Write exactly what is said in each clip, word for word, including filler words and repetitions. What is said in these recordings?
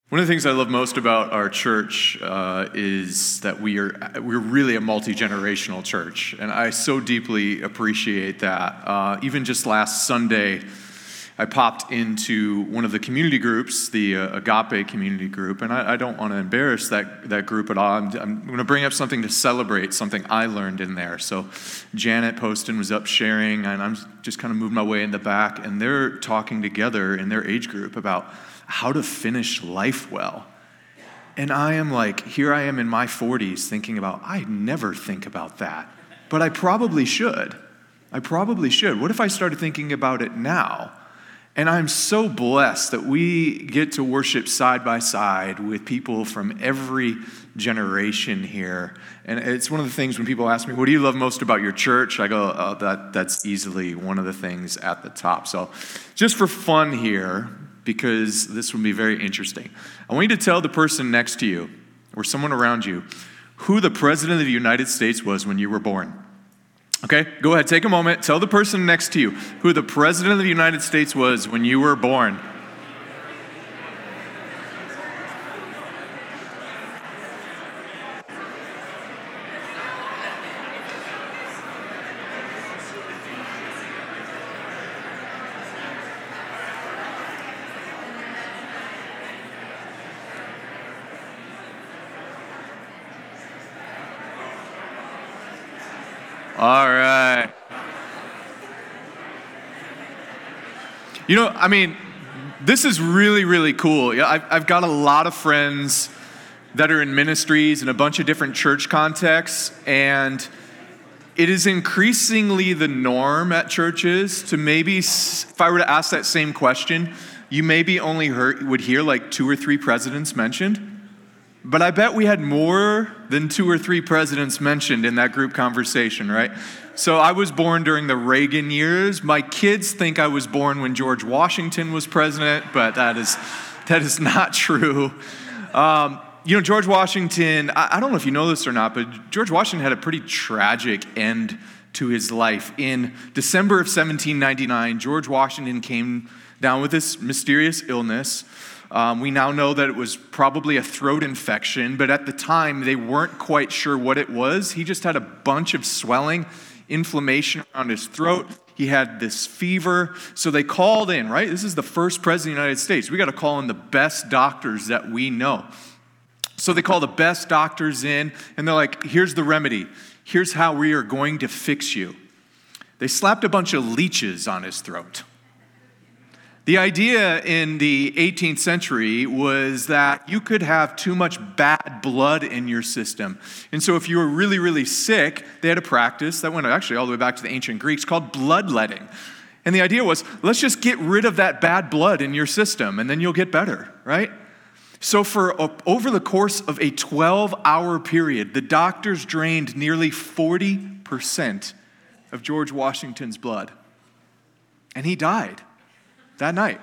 One of the things I love most about our church uh, is that we are we're really a multi-generational church, and I so deeply appreciate that. Uh, even just last Sunday, I popped into one of the community groups, the uh, Agape community group, and I, I don't want to embarrass that, that group at all. I'm, I'm going to bring up something to celebrate, something I learned in there. So Janet Poston was up sharing, and I'm just kind of moving my way in the back, and they're talking together in their age group about how to finish life well. And I am like, here I am in my forties thinking about, I never think about that, but I probably should. I probably should. What if I started thinking about it now? And I'm so blessed that we get to worship side by side with people from every generation here. And it's one of the things when people ask me, what do you love most about your church? I go, oh, that, that's easily one of the things at the top. So just for fun here, because this will be very interesting, I want you to tell the person next to you or someone around you who the President of the United States was when you were born. Okay, go ahead, take a moment. Tell the person next to you who the President of the United States was when you were born. All right. You know, I mean, this is really, really cool. Yeah, I've, I've got a lot of friends that are in ministries in a bunch of different church contexts, and it is increasingly the norm at churches to maybe, if I were to ask that same question, you maybe only heard, would hear like two or three presidents mentioned. But I bet we had more than two or three presidents mentioned in that group conversation, right? So I was born during the Reagan years. My kids think I was born when George Washington was president, but that is that is not true. Um, you know, George Washington, I, I don't know if you know this or not, but George Washington had a pretty tragic end to his life. In December of seventeen ninety-nine, George Washington came down with this mysterious illness. Um, we now know that it was probably a throat infection, but at the time, they weren't quite sure what it was. He just had a bunch of swelling, inflammation around his throat. He had this fever, so they called in, right? This is the first president of the United States. We got to call in the best doctors that we know. So they call the best doctors in, and they're like, here's the remedy. Here's how we are going to fix you. They slapped a bunch of leeches on his throat. The idea in the eighteenth century was that you could have too much bad blood in your system. And so if you were really, really sick, they had a practice that went actually all the way back to the ancient Greeks called bloodletting. And the idea was, let's just get rid of that bad blood in your system, and then you'll get better, right? So for over the course of a twelve-hour period, the doctors drained nearly forty percent of George Washington's blood. And he died that night.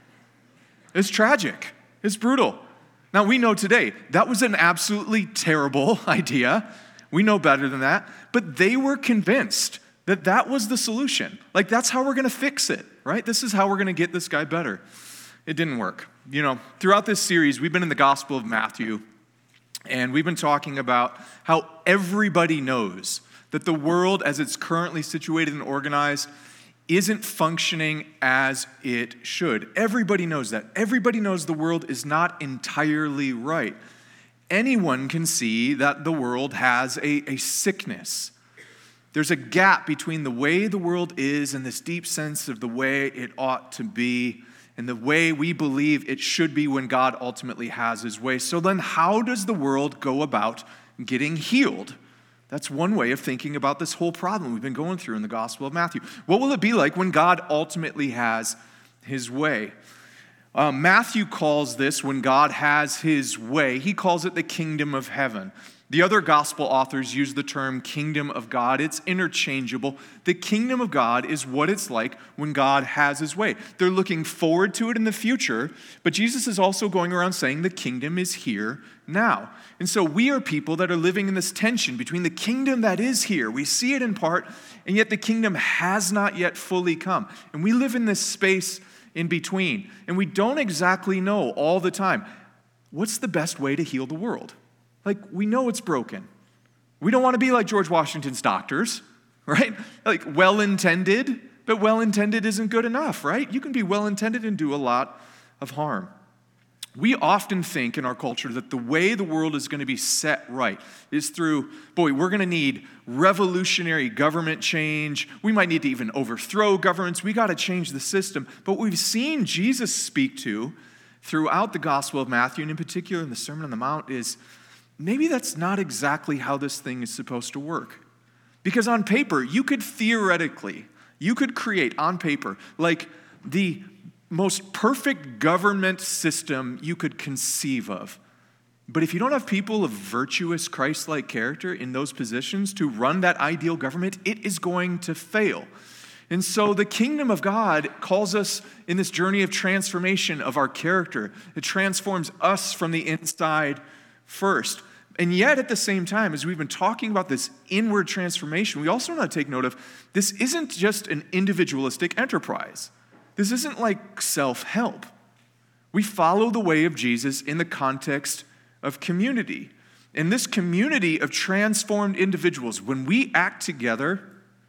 It's tragic. It's brutal. Now, we know today that was an absolutely terrible idea. We know better than that. But they were convinced that that was the solution. Like, that's how we're going to fix it, right? This is how we're going to get this guy better. It didn't work. You know, throughout this series, we've been in the Gospel of Matthew, and we've been talking about how everybody knows that the world, as it's currently situated and organized, isn't functioning as it should. Everybody knows that. Everybody knows the world is not entirely right. Anyone can see that the world has a, a sickness. There's a gap between the way the world is and this deep sense of the way it ought to be and the way we believe it should be when God ultimately has his way. So then how does the world go about getting healed? That's one way of thinking about this whole problem we've been going through in the Gospel of Matthew. What will it be like when God ultimately has his way? Uh, Matthew calls this, when God has his way, he calls it the kingdom of heaven. The other gospel authors use the term kingdom of God. It's interchangeable. The kingdom of God is what it's like when God has his way. They're looking forward to it in the future, but Jesus is also going around saying the kingdom is here now. And so we are people that are living in this tension between the kingdom that is here. We see it in part, and yet the kingdom has not yet fully come. And we live in this space in between, and we don't exactly know all the time. what's the best way to heal the world? Like, we know it's broken. We don't want to be like George Washington's doctors, right? Like, well-intended, but well-intended isn't good enough, right? You can be well-intended and do a lot of harm. We often think in our culture that the way the world is going to be set right is through, boy, we're going to need revolutionary government change. We might need to even overthrow governments. We got to change the system. But what we've seen Jesus speak to throughout the Gospel of Matthew, and in particular in the Sermon on the Mount, is maybe that's not exactly how this thing is supposed to work. Because on paper, you could theoretically, you could create on paper, like the most perfect government system you could conceive of. But if you don't have people of virtuous, Christ-like character in those positions to run that ideal government, it is going to fail. And so the kingdom of God calls us in this journey of transformation of our character. It transforms us from the inside first. And yet at the same time, as we've been talking about this inward transformation, we also want to take note of this isn't just an individualistic enterprise. This isn't like self-help. We follow the way of Jesus in the context of community. In this community of transformed individuals, when we act together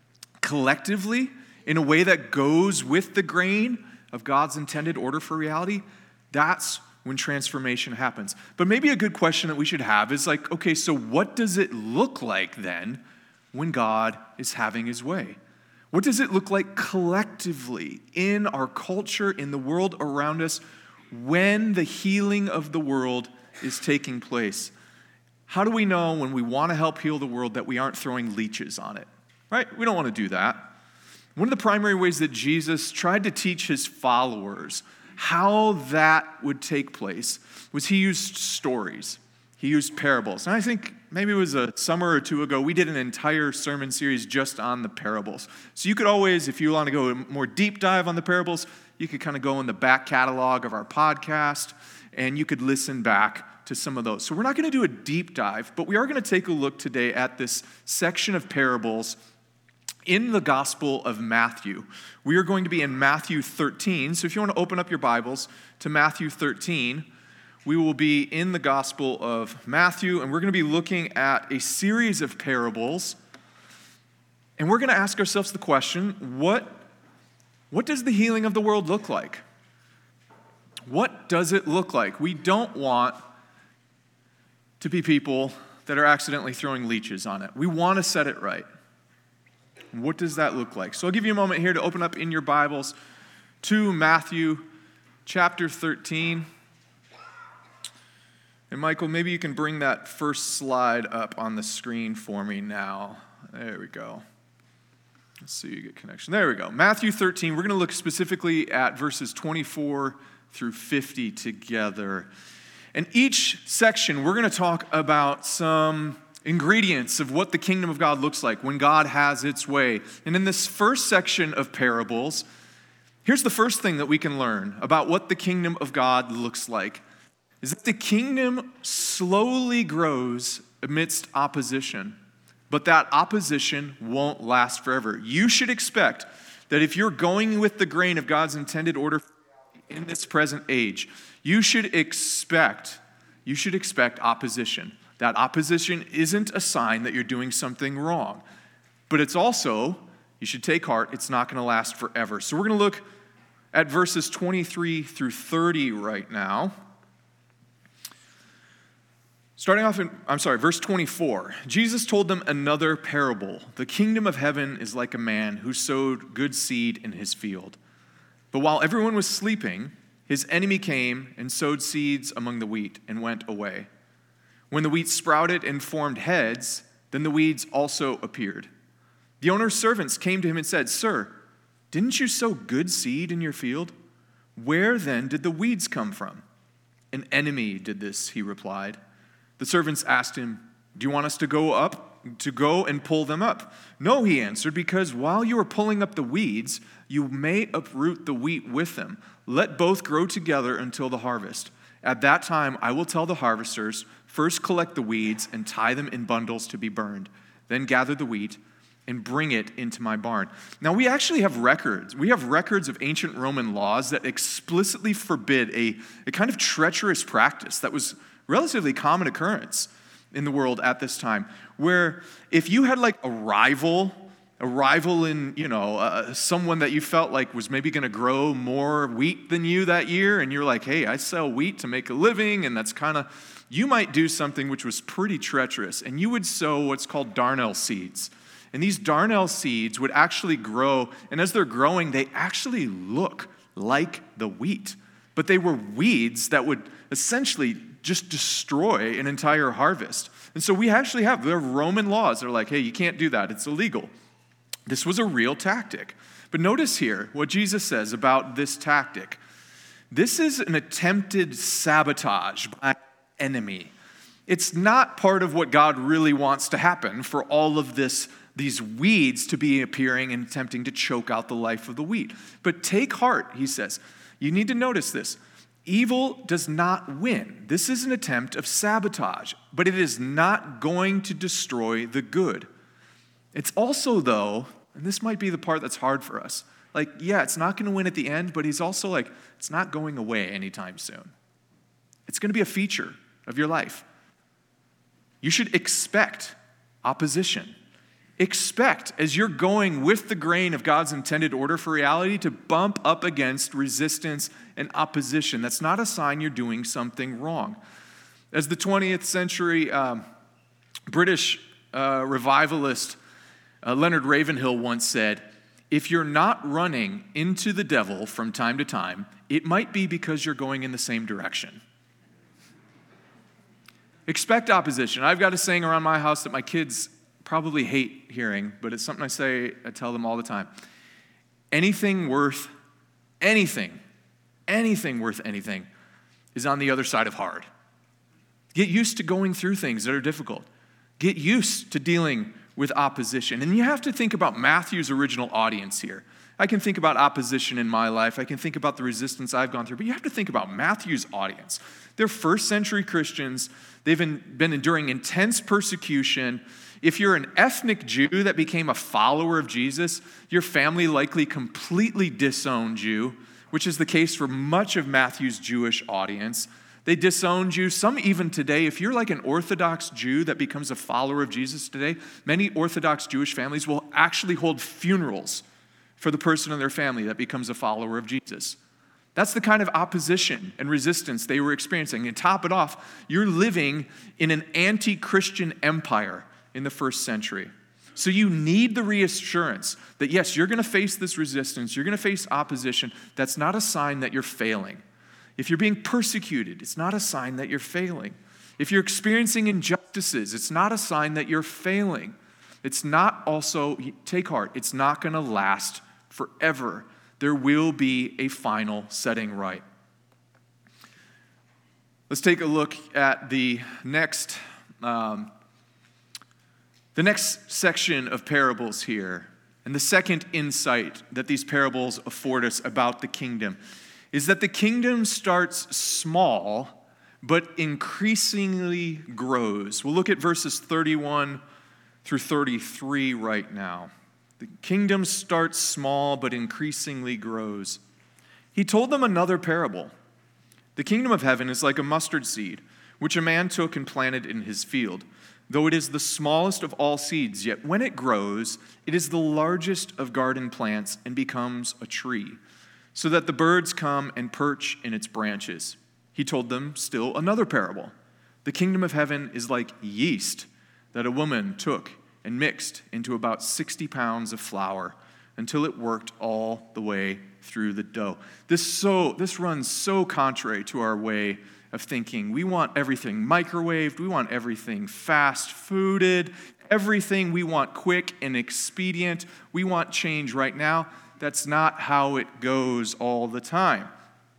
collectively in a way that goes with the grain of God's intended order for reality, that's when transformation happens. But maybe a good question that we should have is like, okay, so what does it look like then when God is having his way? What does it look like collectively in our culture, in the world around us, when the healing of the world is taking place? How do we know when we want to help heal the world that we aren't throwing leeches on it? Right? We don't want to do that. One of the primary ways that Jesus tried to teach his followers how that would take place was he used stories. He used parables. And I think maybe it was a summer or two ago, we did an entire sermon series just on the parables. So you could always, if you want to go a more deep dive on the parables, you could kind of go in the back catalog of our podcast, and you could listen back to some of those. So we're not going to do a deep dive, but we are going to take a look today at this section of parables in the Gospel of Matthew. We are going to be in Matthew thirteen. So if you want to open up your Bibles to Matthew thirteen, we will be in the Gospel of Matthew, and we're going to be looking at a series of parables. And we're going to ask ourselves the question, what, what does the healing of the world look like? What does it look like? We don't want to be people that are accidentally throwing leeches on it. We want to set it right. What does that look like? So I'll give you a moment here to open up in your Bibles to Matthew chapter thirteen. And Michael, maybe you can bring that first slide up on the screen for me now. There we go. Let's see you get connection. There we go. Matthew thirteen, we're going to look specifically at verses twenty-four through fifty together. And each section, we're going to talk about some ingredients of what the kingdom of God looks like when God has its way. And in this first section of parables, here's the first thing that we can learn about what the kingdom of God looks like, is that the kingdom slowly grows amidst opposition, but that opposition won't last forever. You should expect that if you're going with the grain of God's intended order in this present age, you should expect, you should expect opposition. That opposition isn't a sign that you're doing something wrong, but it's also, you should take heart, it's not going to last forever. So we're going to look at verses twenty-three through thirty right now. Starting off in, I'm sorry, verse twenty-four. Jesus told them another parable. The kingdom of heaven is like a man who sowed good seed in his field. But while everyone was sleeping, his enemy came and sowed seeds among the wheat and went away. When the wheat sprouted and formed heads, then the weeds also appeared. The owner's servants came to him and said, "Sir, didn't you sow good seed in your field? Where then did the weeds come from?" "An enemy did this," he replied. The servants asked him, "Do you want us to go up, to go and pull them up?" "No," he answered, "because while you are pulling up the weeds, you may uproot the wheat with them. Let both grow together until the harvest. At that time, I will tell the harvesters, first collect the weeds and tie them in bundles to be burned. Then gather the wheat and bring it into my barn. Now, we actually have records. We have records of ancient Roman laws that explicitly forbid a, a kind of treacherous practice that was relatively common occurrence in the world at this time, where if you had like a rival, a rival in, you know, uh, someone that you felt like was maybe going to grow more wheat than you that year, and you're like, hey, I sell wheat to make a living, and that's kind of, you might do something which was pretty treacherous, and you would sow what's called darnel seeds. And these darnel seeds would actually grow, and as they're growing, they actually look like the wheat. But they were weeds that would essentially just destroy an entire harvest. And so we actually have, there are Roman laws that are like, hey, you can't do that, it's illegal. This was a real tactic. But notice here what Jesus says about this tactic. This is an attempted sabotage by an enemy. It's not part of what God really wants to happen for all of this these weeds to be appearing and attempting to choke out the life of the wheat. But take heart, he says. You need to notice this. Evil does not win. This is an attempt of sabotage, but it is not going to destroy the good. It's also, though, and this might be the part that's hard for us, like, yeah, it's not going to win at the end, but he's also like, it's not going away anytime soon. It's going to be a feature of your life. You should expect opposition. Expect, as you're going with the grain of God's intended order for reality, to bump up against resistance and opposition. That's not a sign you're doing something wrong. As the twentieth century um, British uh, revivalist uh, Leonard Ravenhill once said, if you're not running into the devil from time to time, it might be because you're going in the same direction. Expect opposition. I've got a saying around my house that my kids probably hate hearing, but it's something I say, I tell them all the time. Anything worth anything, anything worth anything is on the other side of hard. Get used to going through things that are difficult. Get used to dealing with opposition. And you have to think about Matthew's original audience here. I can think about opposition in my life. I can think about the resistance I've gone through. But you have to think about Matthew's audience. They're first century Christians. They've been enduring intense persecution. If you're an ethnic Jew that became a follower of Jesus, your family likely completely disowned you, which is the case for much of Matthew's Jewish audience. They disowned you. Some even today, if you're like an Orthodox Jew that becomes a follower of Jesus today, many Orthodox Jewish families will actually hold funerals for the person in their family that becomes a follower of Jesus. That's the kind of opposition and resistance they were experiencing. And top it off, you're living in an anti-Christian empire in the first century. So you need the reassurance that yes, you're going to face this resistance, you're going to face opposition. That's not a sign that you're failing. If you're being persecuted, it's not a sign that you're failing. If you're experiencing injustices, it's not a sign that you're failing. It's not also, take heart, it's not going to last forever. There will be a final setting right. Let's take a look at the next um, The next section of parables here, and the second insight that these parables afford us about the kingdom, is that the kingdom starts small, but increasingly grows. We'll look at verses thirty-one through thirty-three right now. The kingdom starts small, but increasingly grows. He told them another parable. The kingdom of heaven is like a mustard seed, which a man took and planted in his field. Though it is the smallest of all seeds, yet when it grows, it is the largest of garden plants and becomes a tree, so that the birds come and perch in its branches. He told them still another parable. The kingdom of heaven is like yeast that a woman took and mixed into about sixty pounds of flour until it worked all the way through the dough. This so this runs so contrary to our way of thinking. We want everything microwaved. We want everything fast fooded. Everything we want quick and expedient. We want change right now. That's not how it goes all the time.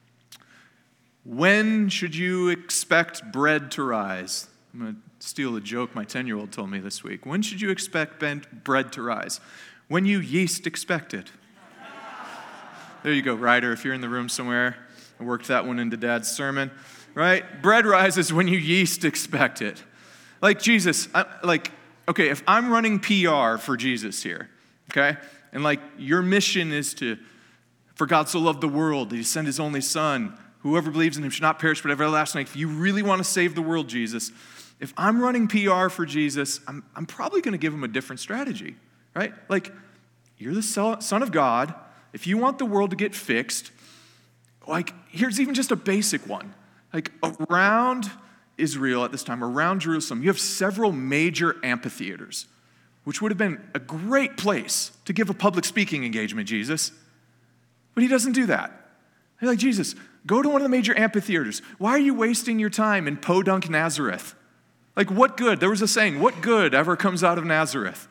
When should you expect bread to rise? I'm going to steal a joke my ten-year-old told me this week. When should you expect bread to rise? When you yeast expect it. There you go, Ryder, if you're in the room somewhere. I worked that one into Dad's sermon. Right? Bread rises when you yeast expect it. Like Jesus, I, like okay, if I'm running P R for Jesus here, okay, and like your mission is to, for God so loved the world that he sent his only son, whoever believes in him should not perish but have everlasting life. If you really want to save the world, Jesus, if I'm running P R for Jesus, I'm, I'm probably going to give him a different strategy, right? Like, you're the Son of God. If you want the world to get fixed, like, here's even just a basic one. Like, around Israel at this time, around Jerusalem, you have several major amphitheaters, which would have been a great place to give a public speaking engagement, Jesus. But he doesn't do that. He's like, Jesus, go to one of the major amphitheaters. Why are you wasting your time in Podunk, Nazareth? Like, what good? There was a saying, what good ever comes out of Nazareth?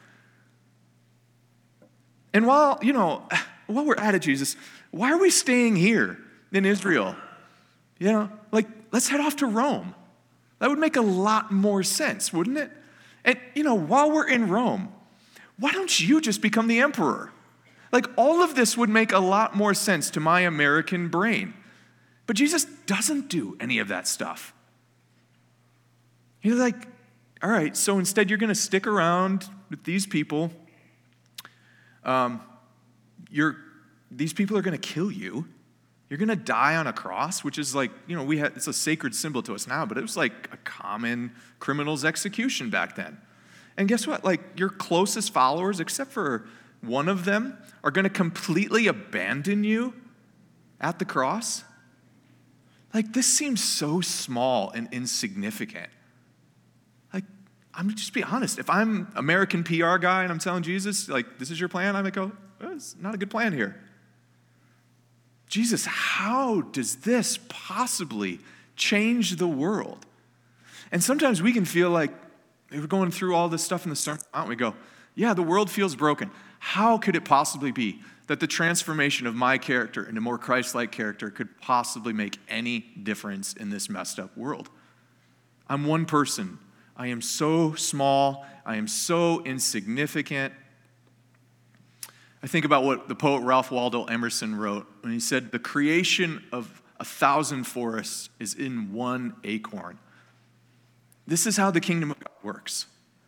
And while, you know, while we're at it, Jesus, why are we staying here in Israel? You know, like, let's head off to Rome. That would make a lot more sense, wouldn't it? And, you know, while we're in Rome, why don't you just become the emperor? Like, all of this would make a lot more sense to my American brain. But Jesus doesn't do any of that stuff. He's like, all right, so instead you're going to stick around with these people. Um, you're, these people are going to kill you. You're going to die on a cross, which is like, you know, we had, it's a sacred symbol to us now, but it was like a common criminal's execution back then. And guess what? Like, your closest followers, except for one of them, are going to completely abandon you at the cross. Like, this seems so small and insignificant. Like, I'm just be honest. If I'm American P R guy and I'm telling Jesus, like, this is your plan, I might go, oh, it's not a good plan here. Jesus, how does this possibly change the world? And sometimes we can feel like we're going through all this stuff in the Sermon on the Mount. We go, yeah, the world feels broken. How could it possibly be that the transformation of my character into more Christ-like character could possibly make any difference in this messed up world? I'm one person. I am so small. I am so insignificant. I think about what the poet Ralph Waldo Emerson wrote when he said, the creation of a thousand forests is in one acorn. This is how the kingdom of God works.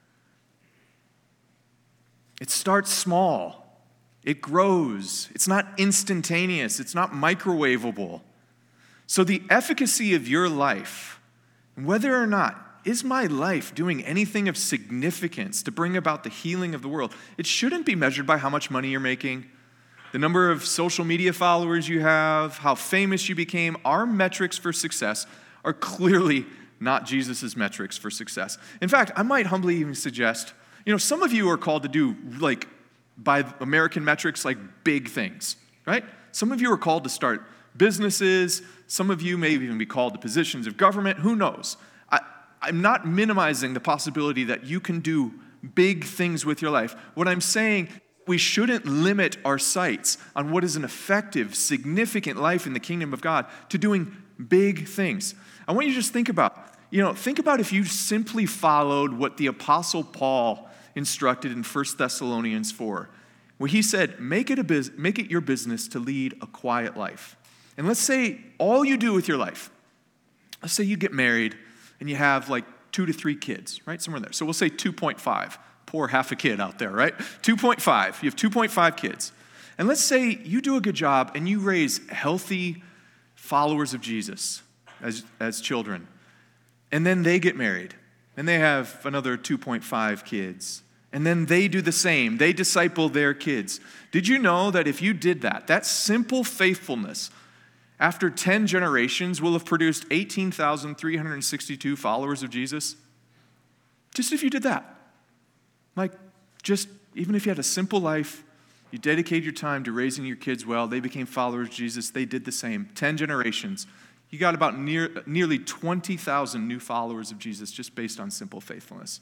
It starts small. It grows. It's not instantaneous. It's not microwavable. So the efficacy of your life, whether or not, is my life doing anything of significance to bring about the healing of the world? It shouldn't be measured by how much money you're making, the number of social media followers you have, how famous you became. Our metrics for success are clearly not Jesus' metrics for success. In fact, I might humbly even suggest, you know, some of you are called to do, like, by American metrics, like big things, right? Some of you are called to start businesses. Some of you may even be called to positions of government. Who knows? I, I'm not minimizing the possibility that you can do big things with your life. What I'm saying, we shouldn't limit our sights on what is an effective, significant life in the kingdom of God to doing big things. I want you to just think about, you know, think about if you simply followed what the Apostle Paul instructed in First Thessalonians four, where he said, make it, a bus- make it your business to lead a quiet life. And let's say all you do with your life, let's say you get married and you have like two to three kids, right? Somewhere there. So we'll say two point five. Poor half a kid out there, right? two point five. You have two point five kids. And let's say you do a good job and you raise healthy followers of Jesus as, as children. And then they get married. And they have another two point five kids. And then they do the same. They disciple their kids. Did you know that if you did that, that simple faithfulness, after ten generations, will have produced eighteen thousand three hundred sixty-two followers of Jesus? Just if you did that. Like, just even if you had a simple life, you dedicated your time to raising your kids well, they became followers of Jesus, they did the same. ten generations. You got about near, nearly twenty thousand new followers of Jesus just based on simple faithfulness.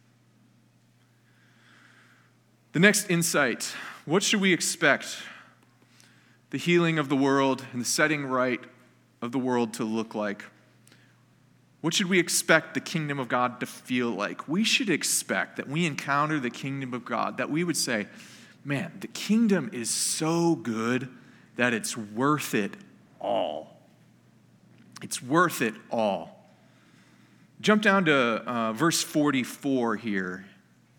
The next insight, what should we expect the healing of the world and the setting right of the world to look like? What should we expect the kingdom of God to feel like? We should expect that we encounter the kingdom of God, that we would say, man, the kingdom is so good that it's worth it all. It's worth it all. Jump down to uh, verse forty-four here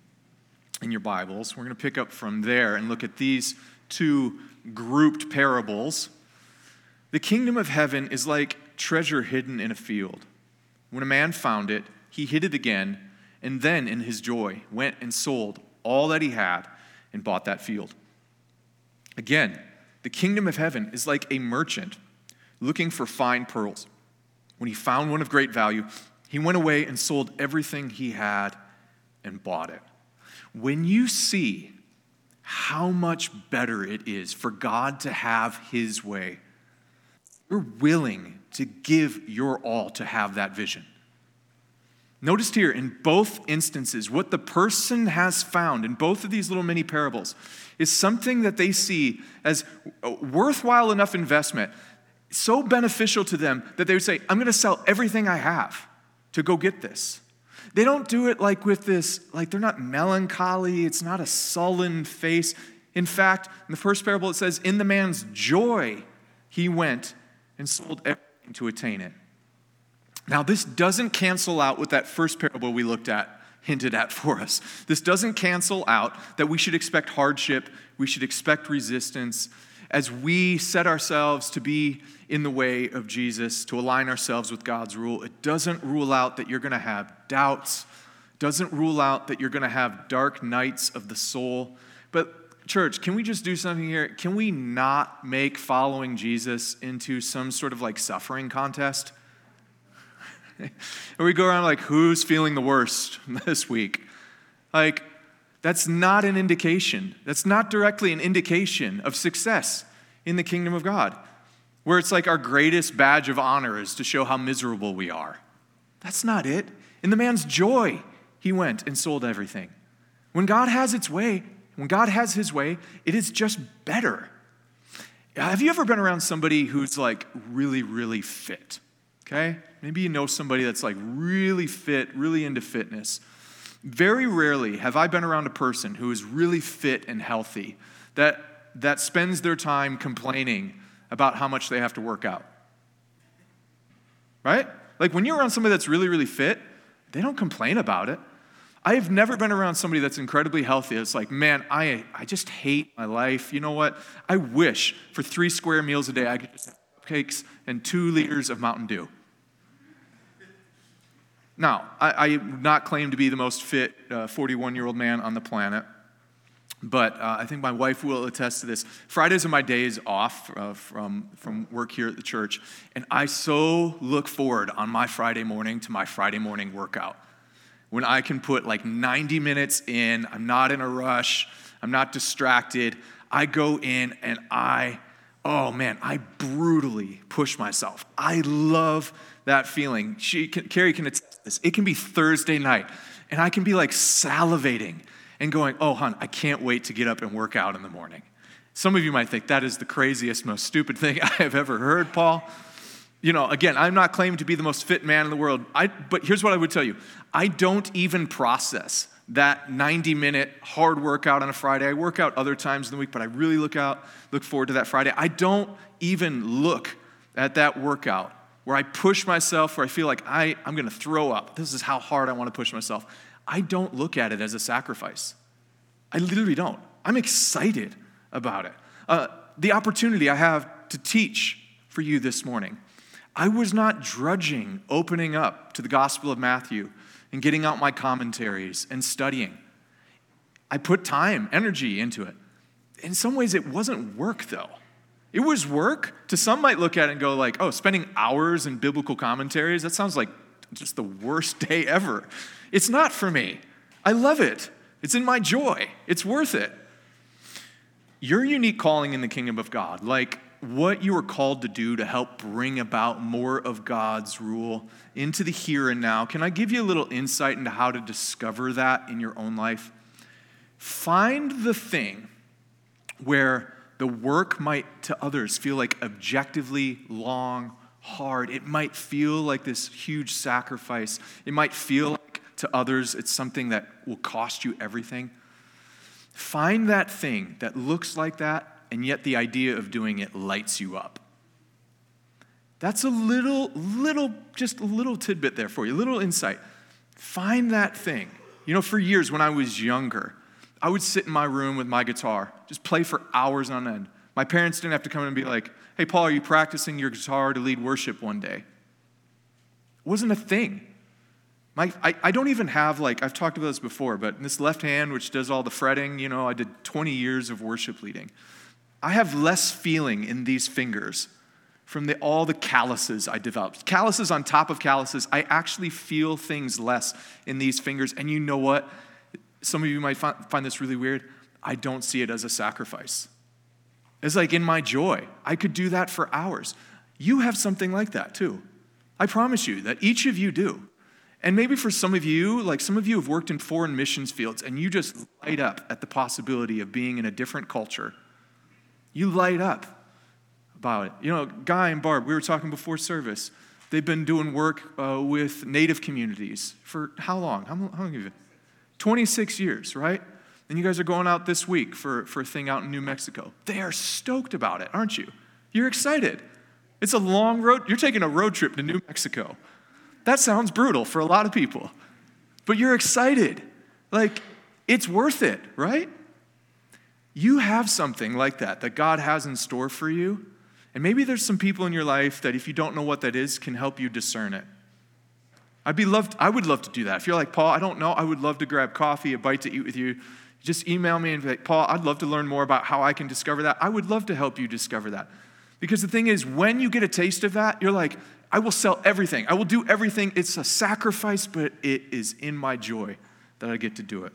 in your Bibles. We're going to pick up from there and look at these two grouped parables. The kingdom of heaven is like treasure hidden in a field. When a man found it, he hid it again, and then in his joy went and sold all that he had and bought that field. Again, the kingdom of heaven is like a merchant looking for fine pearls. When he found one of great value, he went away and sold everything he had and bought it. When you see how much better it is for God to have his way, you're willing to give your all to have that vision. Notice here in both instances, what the person has found in both of these little mini parables is something that they see as a worthwhile enough investment, so beneficial to them that they would say, I'm going to sell everything I have to go get this. They don't do it like with this, like they're not melancholy, it's not a sullen face. In fact, in the first parable it says, in the man's joy he went and sold everything to attain it. Now, this doesn't cancel out what that first parable we looked at hinted at for us. This doesn't cancel out that we should expect hardship, we should expect resistance as we set ourselves to be in the way of Jesus, to align ourselves with God's rule. It doesn't rule out that you're going to have doubts, doesn't rule out that you're going to have dark nights of the soul. But church, can we just do something here? Can we not make following Jesus into some sort of like suffering contest? Or we go around like, who's feeling the worst this week? Like, that's not an indication. That's not directly an indication of success in the kingdom of God, where it's like our greatest badge of honor is to show how miserable we are. That's not it. In the man's joy, he went and sold everything. When God has its way, when God has his way, it is just better. Have you ever been around somebody who's like really, really fit? Okay? Maybe you know somebody that's like really fit, really into fitness. Very rarely have I been around a person who is really fit and healthy that, that spends their time complaining about how much they have to work out. Right? Like when you're around somebody that's really, really fit, they don't complain about it. I have never been around somebody that's incredibly healthy. It's like, man, I, I just hate my life. You know what? I wish for three square meals a day I could just have cupcakes and two liters of Mountain Dew. Now, I, I not claim to be the most fit uh, forty-one-year-old man on the planet, but uh, I think my wife will attest to this. Fridays are my days off uh, from, from work here at the church, and I so look forward on my Friday morning to my Friday morning workout, when I can put like ninety minutes in, I'm not in a rush, I'm not distracted, I go in and I, oh man, I brutally push myself. I love that feeling. She can, Carrie can attest to this. It can be Thursday night, and I can be like salivating and going, oh, hon, I can't wait to get up and work out in the morning. Some of you might think that is the craziest, most stupid thing I have ever heard, Paul. You know, again, I'm not claiming to be the most fit man in the world, I, but here's what I would tell you. I don't even process that ninety-minute hard workout on a Friday. I work out other times in the week, but I really look out, look forward to that Friday. I don't even look at that workout where I push myself, where I feel like I, I'm going to throw up. This is how hard I want to push myself. I don't look at it as a sacrifice. I literally don't. I'm excited about it. Uh, the opportunity I have to teach for you this morning, I was not drudging opening up to the Gospel of Matthew and getting out my commentaries and studying. I put time, energy into it. In some ways, it wasn't work, though. It was work. To some might look at it and go like, oh, spending hours in biblical commentaries, that sounds like just the worst day ever. It's not for me. I love it. It's in my joy. It's worth it. Your unique calling in the kingdom of God, like what you are called to do to help bring about more of God's rule into the here and now. Can I give you a little insight into how to discover that in your own life? Find the thing where the work might to others feel like objectively long, hard. It might feel like this huge sacrifice. It might feel like to others it's something that will cost you everything. Find that thing that looks like that, and yet the idea of doing it lights you up. That's a little, little, just a little tidbit there for you, a little insight. Find that thing. You know, for years when I was younger, I would sit in my room with my guitar, just play for hours on end. My parents didn't have to come in and be like, hey, Paul, are you practicing your guitar to lead worship one day? It wasn't a thing. My, I, I don't even have, like, I've talked about this before, but this left hand, which does all the fretting, you know, I did twenty years of worship leading. I have less feeling in these fingers from the, all the calluses I developed. Calluses on top of calluses, I actually feel things less in these fingers. And you know what? Some of you might find this really weird. I don't see it as a sacrifice. It's like in my joy. I could do that for hours. You have something like that too. I promise you that each of you do. And maybe for some of you, like some of you have worked in foreign missions fields and you just light up at the possibility of being in a different culture. You light up about it. You know, Guy and Barb, we were talking before service. They've been doing work uh, with Native communities for how long? How, how long have you? twenty-six years, right? And you guys are going out this week for, for a thing out in New Mexico. They are stoked about it, aren't you? You're excited. It's a long road. You're taking a road trip to New Mexico. That sounds brutal for a lot of people. But you're excited. Like, it's worth it, right? You have something like that that God has in store for you. And maybe there's some people in your life that if you don't know what that is, can help you discern it. I'd be loved, I would love to do that. If you're like, Paul, I don't know, I would love to grab coffee, a bite to eat with you. Just email me and be like, Paul, I'd love to learn more about how I can discover that. I would love to help you discover that. Because the thing is, when you get a taste of that, you're like, I will sell everything. I will do everything. It's a sacrifice, but it is in my joy that I get to do it.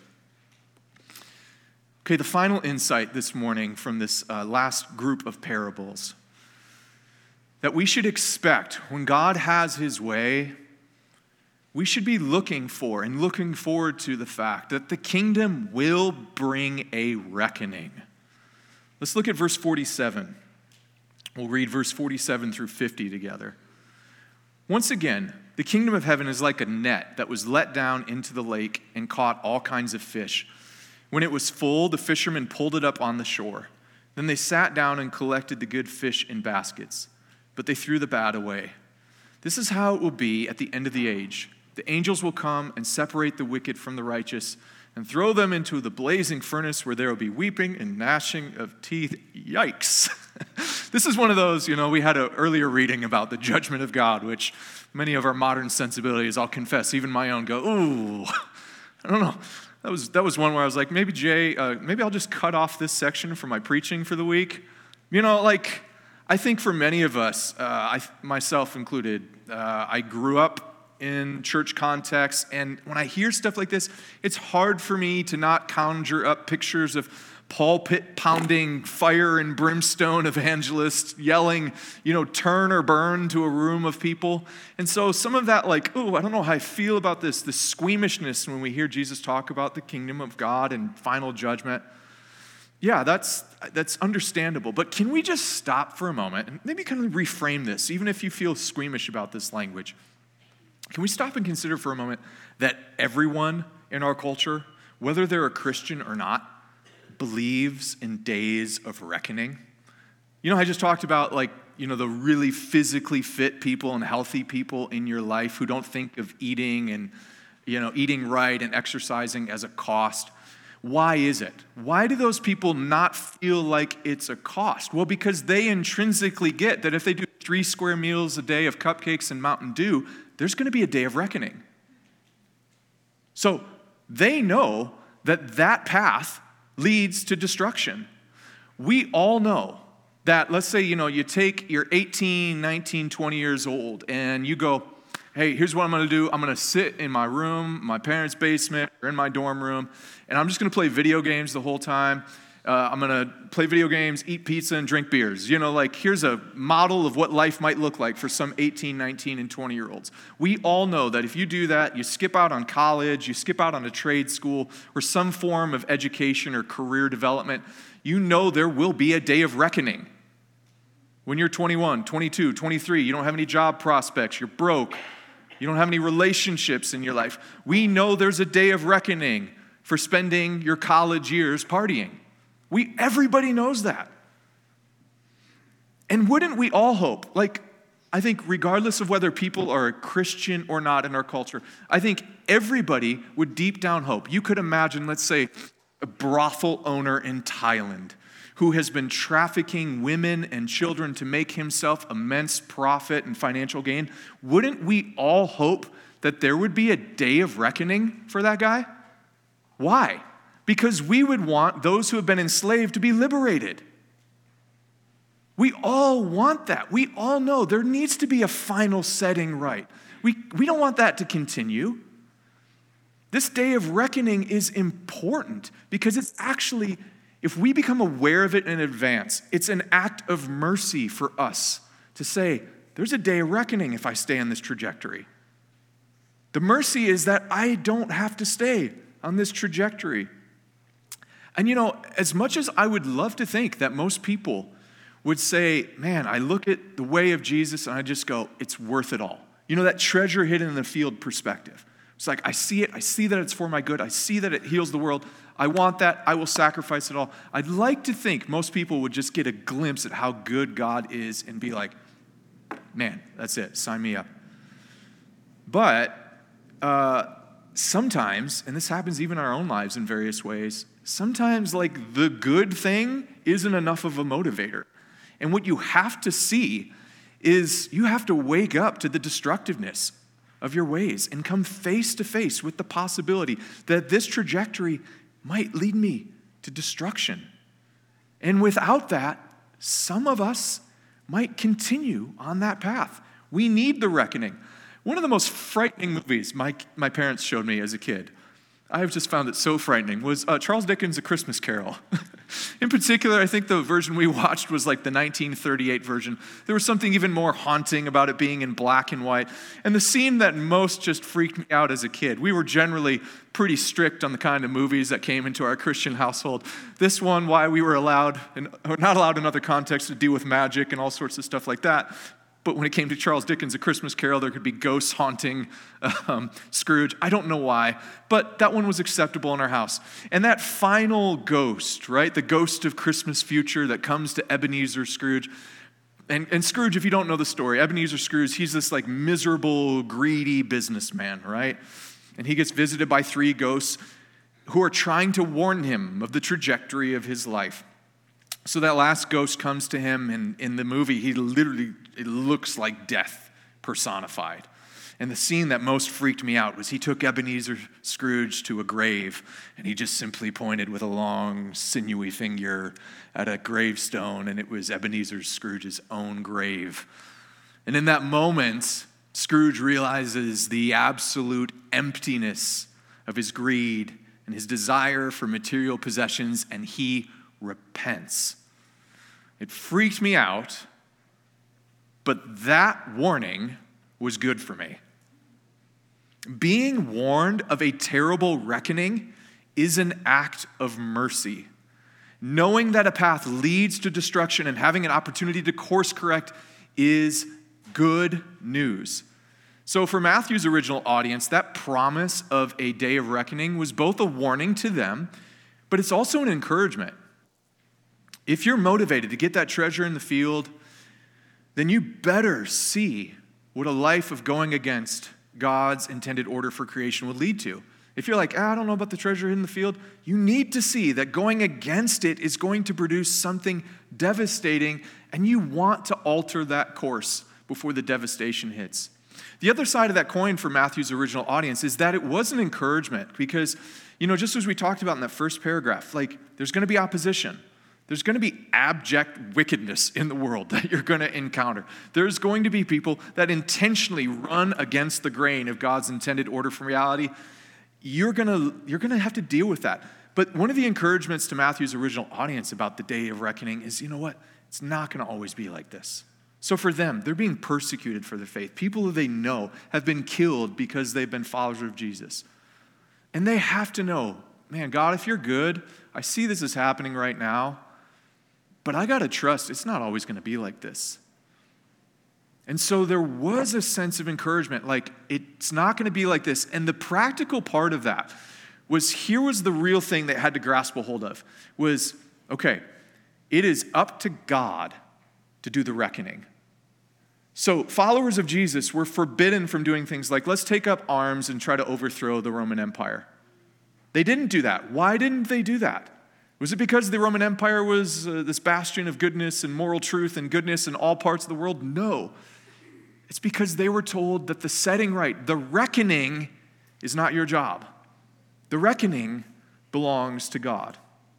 Okay, the final insight this morning from this uh, last group of parables, that we should expect when God has his way, we should be looking for and looking forward to the fact that the kingdom will bring a reckoning. Let's look at verse forty-seven. We'll read verse forty-seven through fifty together. Once again, the kingdom of heaven is like a net that was let down into the lake and caught all kinds of fish. When it was full, the fishermen pulled it up on the shore. Then they sat down and collected the good fish in baskets, but they threw the bad away. This is how it will be at the end of the age. The angels will come and separate the wicked from the righteous and throw them into the blazing furnace where there will be weeping and gnashing of teeth. Yikes. This is one of those, you know, we had an earlier reading about the judgment of God, which many of our modern sensibilities, I'll confess, even my own, go, ooh, I don't know. That was that was one where I was like, maybe Jay, uh, maybe I'll just cut off this section from my preaching for the week. You know, like, I think for many of us, uh, I myself included, uh, I grew up in church context, and when I hear stuff like this, it's hard for me to not conjure up pictures of pulpit-pounding, fire and brimstone evangelists yelling, you know, turn or burn to a room of people. And so some of that, like, oh, I don't know how I feel about this, this squeamishness when we hear Jesus talk about the kingdom of God and final judgment. Yeah, that's that's understandable. But can we just stop for a moment and maybe kind of reframe this, even if you feel squeamish about this language? Can we stop and consider for a moment that everyone in our culture, whether they're a Christian or not, believes in days of reckoning? You know, I just talked about, like, you know, the really physically fit people and healthy people in your life who don't think of eating and, you know, eating right and exercising as a cost. Why is it? Why do those people not feel like it's a cost? Well, because they intrinsically get that if they do three square meals a day of cupcakes and Mountain Dew, there's going to be a day of reckoning. So they know that that path leads to destruction. We all know that, let's say, you know, you take, you're eighteen, nineteen, twenty years old, and you go, hey, here's what I'm going to do. I'm going to sit in my room, my parents' basement, or in my dorm room, and I'm just going to play video games the whole time. Uh, I'm going to play video games, eat pizza, and drink beers. You know, like, here's a model of what life might look like for some eighteen, nineteen, and twenty-year-olds. We all know that if you do that, you skip out on college, you skip out on a trade school, or some form of education or career development, you know there will be a day of reckoning. When you're twenty-one, twenty-two, twenty-three, you don't have any job prospects, you're broke, you don't have any relationships in your life. We know there's a day of reckoning for spending your college years partying. We, everybody knows that. And wouldn't we all hope, like, I think regardless of whether people are a Christian or not in our culture, I think everybody would deep down hope. You could imagine, let's say, a brothel owner in Thailand who has been trafficking women and children to make himself immense profit and financial gain, wouldn't we all hope that there would be a day of reckoning for that guy? Why? Because we would want those who have been enslaved to be liberated. We all want that. We all know there needs to be a final setting right. We, we don't want that to continue. This day of reckoning is important because it's actually, if we become aware of it in advance, it's an act of mercy for us to say, there's a day of reckoning if I stay on this trajectory. The mercy is that I don't have to stay on this trajectory. And you know, as much as I would love to think that most people would say, man, I look at the way of Jesus and I just go, it's worth it all. You know, that treasure hidden in the field perspective. It's like, I see it, I see that it's for my good, I see that it heals the world, I want that, I will sacrifice it all. I'd like to think most people would just get a glimpse at how good God is and be like, man, that's it, sign me up. But uh, sometimes, and this happens even in our own lives in various ways, sometimes like the good thing isn't enough of a motivator. And what you have to see is you have to wake up to the destructiveness of your ways and come face to face with the possibility that this trajectory might lead me to destruction. And without that, some of us might continue on that path. We need the reckoning. One of the most frightening movies my, my parents showed me as a kid, I have just found it so frightening, was uh, Charles Dickens' A Christmas Carol. In particular, I think the version we watched was like the nineteen thirty-eight version. There was something even more haunting about it being in black and white. And the scene that most just freaked me out as a kid, we were generally pretty strict on the kind of movies that came into our Christian household. This one, why we were allowed, and not allowed in other contexts, to deal with magic and all sorts of stuff like that. But when it came to Charles Dickens' A Christmas Carol, there could be ghosts haunting um, Scrooge. I don't know why, but that one was acceptable in our house. And that final ghost, right, the ghost of Christmas future that comes to Ebenezer Scrooge. And, and Scrooge, if you don't know the story, Ebenezer Scrooge, he's this like miserable, greedy businessman, right? And he gets visited by three ghosts who are trying to warn him of the trajectory of his life. So that last ghost comes to him, and in the movie, he literally, it looks like death personified. And the scene that most freaked me out was he took Ebenezer Scrooge to a grave, and he just simply pointed with a long, sinewy finger at a gravestone, and it was Ebenezer Scrooge's own grave. And in that moment, Scrooge realizes the absolute emptiness of his greed and his desire for material possessions, and he repents. It freaked me out, but that warning was good for me. Being warned of a terrible reckoning is an act of mercy. Knowing that a path leads to destruction and having an opportunity to course correct is good news. So for Matthew's original audience, that promise of a day of reckoning was both a warning to them, but it's also an encouragement. If you're motivated to get that treasure in the field, then you better see what a life of going against God's intended order for creation would lead to. If you're like, ah, I don't know about the treasure in the field, you need to see that going against it is going to produce something devastating, and you want to alter that course before the devastation hits. The other side of that coin for Matthew's original audience is that it was an encouragement because, you know, just as we talked about in that first paragraph, like there's going to be opposition. There's going to be abject wickedness in the world that you're going to encounter. There's going to be people that intentionally run against the grain of God's intended order for reality. You're going to, you're going to have to deal with that. But one of the encouragements to Matthew's original audience about the day of reckoning is, you know what? It's not going to always be like this. So for them, they're being persecuted for their faith. People who they know have been killed because they've been followers of Jesus. And they have to know, man, God, if you're good, I see this is happening right now, but I got to trust it's not always going to be like this. And so there was a sense of encouragement, like it's not going to be like this. And the practical part of that was, here was the real thing they had to grasp a hold of, was, okay, it is up to God to do the reckoning. So followers of Jesus were forbidden from doing things like, let's take up arms and try to overthrow the Roman Empire. They didn't do that. Why didn't they do that? Was it because the Roman Empire was uh, this bastion of goodness and moral truth and goodness in all parts of the world? No. It's because they were told that the setting right, the reckoning, is not your job. The reckoning belongs to God.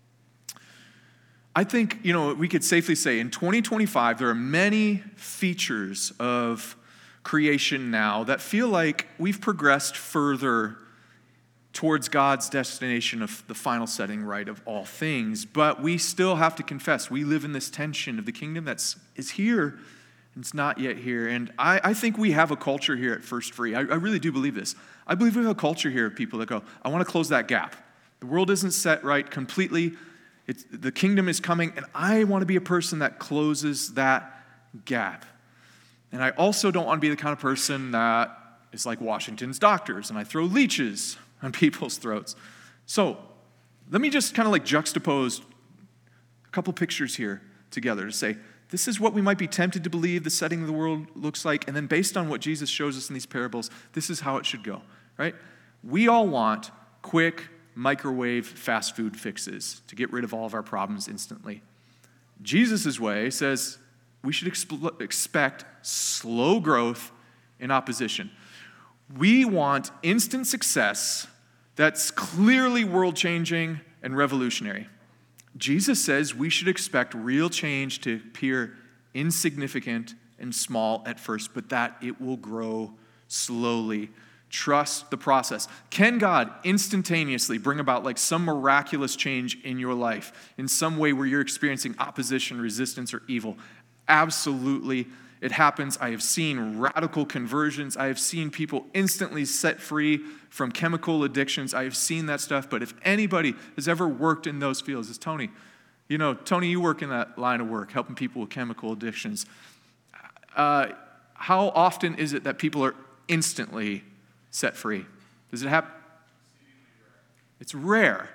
I think, you know, we could safely say in twenty twenty-five, there are many features of creation now that feel like we've progressed further towards God's destination of the final setting right of all things. But we still have to confess, we live in this tension of the kingdom that's is here and it's not yet here. And I, I think we have a culture here at First Free. I, I really do believe this. I believe we have a culture here of people that go, I want to close that gap. The world isn't set right completely. It's, the kingdom is coming, and I want to be a person that closes that gap. And I also don't want to be the kind of person that is like Washington's doctors, and I throw leeches on people's throats. So let me just kind of like juxtapose a couple pictures here together to say, this is what we might be tempted to believe the setting of the world looks like, and then based on what Jesus shows us in these parables, this is how it should go, right? We all want quick, microwave fast food fixes to get rid of all of our problems instantly. Jesus' way says we should exp- expect slow growth in opposition. We want instant success that's clearly world-changing and revolutionary. Jesus says we should expect real change to appear insignificant and small at first, but that it will grow slowly. Trust the process. Can God instantaneously bring about like some miraculous change in your life in some way where you're experiencing opposition, resistance, or evil? Absolutely. It happens. I have seen radical conversions. I have seen people instantly set free from chemical addictions. I have seen that stuff. But if anybody has ever worked in those fields, it's Tony. You know, Tony, you work in that line of work, helping people with chemical addictions. Uh, how often is it that people are instantly set free? Does it happen? It's rare.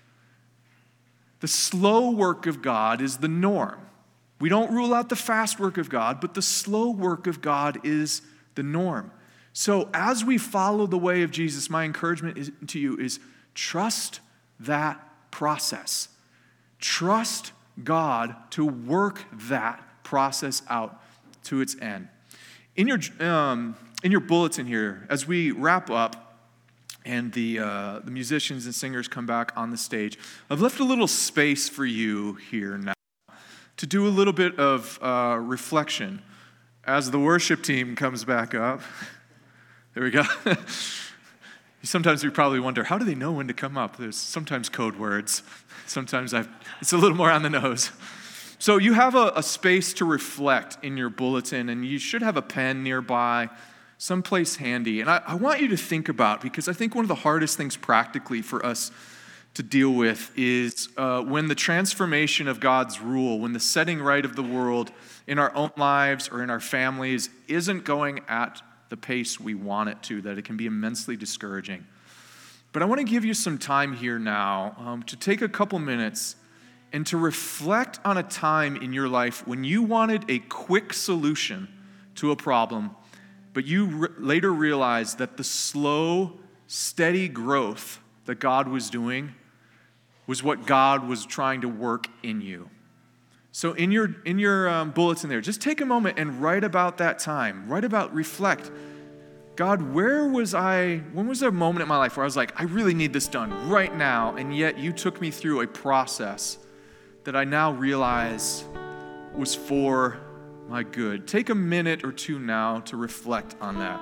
The slow work of God is the norm. We don't rule out the fast work of God, but the slow work of God is the norm. So as we follow the way of Jesus, my encouragement is, to you is trust that process. Trust God to work that process out to its end. In your um, in your bulletin here, as we wrap up and the uh, the musicians and singers come back on the stage, I've left a little space for you here now to do a little bit of uh, reflection as the worship team comes back up. There we go. Sometimes we probably wonder, how do they know when to come up? There's sometimes code words. Sometimes I've, it's a little more on the nose. So you have a, a space to reflect in your bulletin, and you should have a pen nearby, someplace handy. And I, I want you to think about, because I think one of the hardest things practically for us to deal with is uh, when the transformation of God's rule, when the setting right of the world in our own lives or in our families isn't going at the pace we want it to, that it can be immensely discouraging. But I want to give you some time here now um, to take a couple minutes and to reflect on a time in your life when you wanted a quick solution to a problem, but you re- later realized that the slow, steady growth that God was doing was what God was trying to work in you. So in your in your um, bulletin there, just take a moment and write about that time. Write about, reflect. God, where was I, when was there a moment in my life where I was like, I really need this done right now, and yet you took me through a process that I now realize was for my good. Take a minute or two now to reflect on that.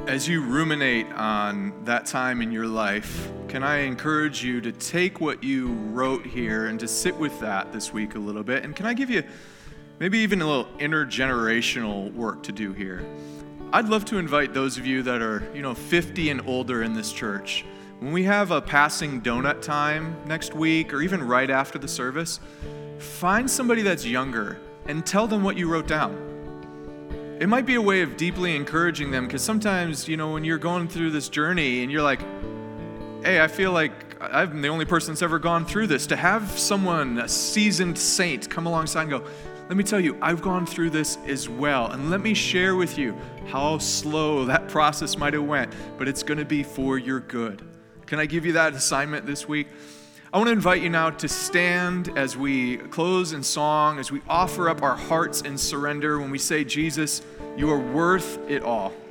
as you ruminate on that time in your life, can I encourage you to take what you wrote here and to sit with that this week a little bit? And can I give you maybe even a little intergenerational work to do here? I'd love to invite those of you that are, you know, fifty and older in this church. When we have a passing donut time next week or even right after the service, find somebody that's younger and tell them what you wrote down. It might be a way of deeply encouraging them, because sometimes, you know, when you're going through this journey and you're like, hey, I feel like I'm the only person that's ever gone through this. To have someone, a seasoned saint, come alongside and go, let me tell you, I've gone through this as well. And let me share with you how slow that process might have went, but it's going to be for your good. Can I give you that assignment this week? I want to invite you now to stand as we close in song, as we offer up our hearts in surrender when we say, Jesus, you are worth it all.